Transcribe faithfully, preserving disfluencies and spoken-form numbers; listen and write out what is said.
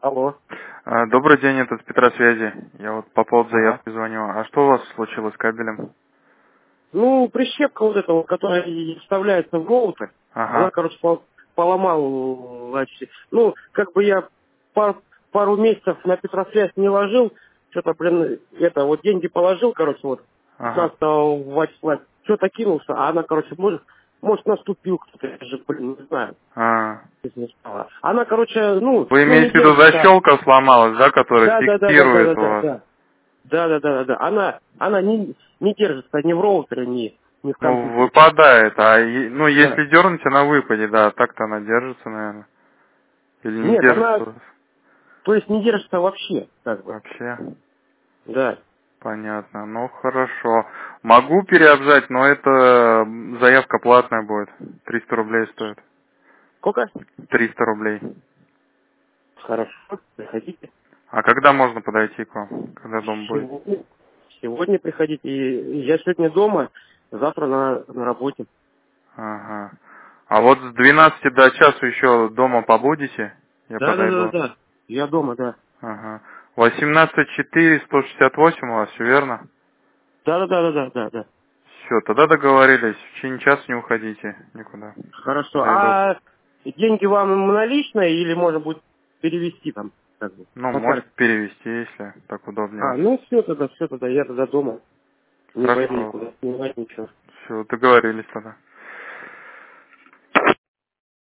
Алло. А, Добрый день, это с Петросвязи. Я вот по поводу Ага. заявки звоню. А что у вас случилось с кабелем? Ну, прищепка вот эта вот, которая и вставляется в роутер, она, Ага, короче, пол- поломала вообще. Ну, как бы я пар- пару месяцев на Петросвязь не ложил, что-то, блин, это, вот деньги положил, короче, вот, ага. пятнадцатого числа, что-то кинулся, а она, короче, может, может наступил кто-то, я же, блин, не знаю, А. не стала. Она, короче, ну, Вы ну, не имеете в виду держится. защелка сломалась, да, которая Да, да, да, да, да, фиксирует да, у да, вас? да. Да, да, да, да, да. Она, она не, не держится ни в роутере, ни, ни в Ну, компьютере. выпадает, а е- ну, Да. если дернуть, она выпадет, да, так-то она держится, наверное. Или не Нет, держится она, у вас то есть не держится вообще, как бы. вообще? Да. Понятно, ну хорошо. Могу переобжать, но это м, заявка платная будет. триста рублей стоит. Сколько? триста рублей. Хорошо, приходите. А когда можно подойти к вам? Когда дом будет? Сегодня, сегодня приходите. И я сегодня дома, завтра на, на работе. Ага. А вот с двенадцати до часу еще дома побудете? Я Да, да, да, подойду. да. Я дома, да. Ага. восемнадцать четыре сто шестьдесят восемь у вас, все верно? Да, да, да, да, да, да, да. Все, тогда договорились. В течение часа не уходите никуда. Хорошо. Подойду. А деньги вам наличные или можно будет перевести там, как бы, Ну, по карте? можете перевести, если так удобнее А, вам. ну все тогда, все тогда, я тогда дома. Не пойду Хорошо. никуда снимать ничего. Все, договорились тогда.